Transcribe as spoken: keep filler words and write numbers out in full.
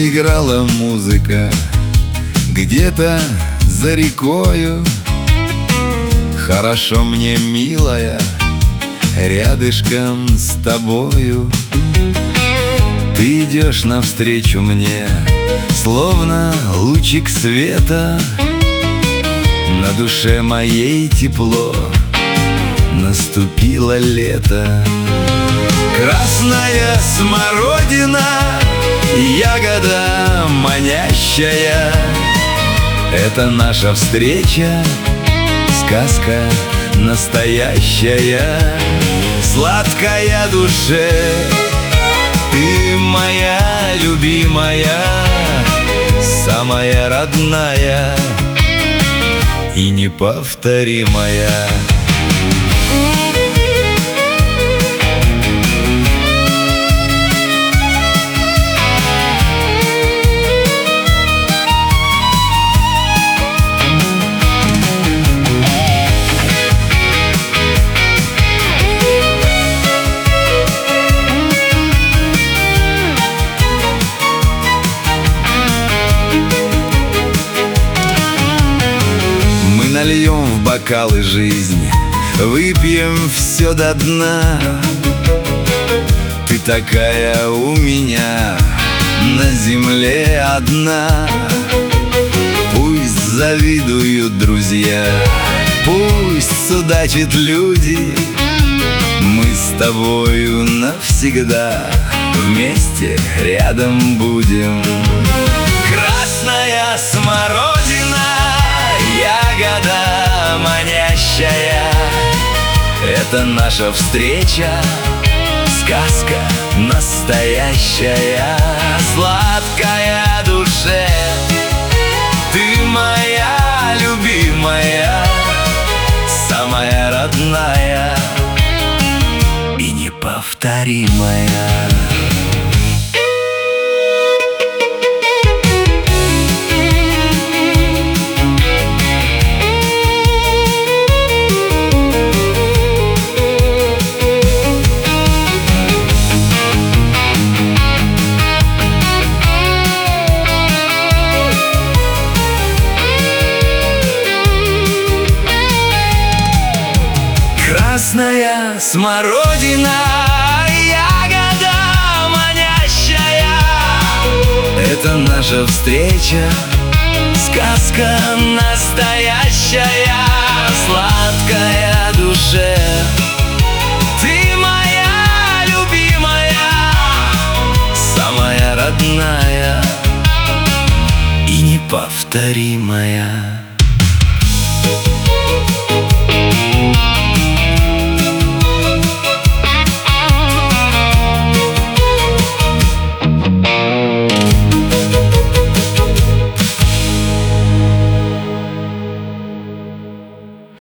играла музыка где-то за рекою. Хорошо мне, милая, рядышком с тобою. Ты идешь навстречу мне, словно лучик света. На душе моей тепло, наступило лето. Красная смородина, ягода манящая, это наша встреча, сказка настоящая. Сладкая душе, ты моя любимая, самая родная и неповторимая. Нальем в бокалы жизни, выпьем все до дна. Ты такая у меня на земле одна. Пусть завидуют друзья, пусть судачат люди, мы с тобою навсегда вместе рядом будем. Красная смородина, ягода манящая, это наша встреча, сказка настоящая. Сладкая душе, ты моя любимая, самая родная и неповторимая. Красная смородина, ягода манящая, это наша встреча, сказка настоящая. Сладкая душе, ты моя любимая, самая родная и неповторимая.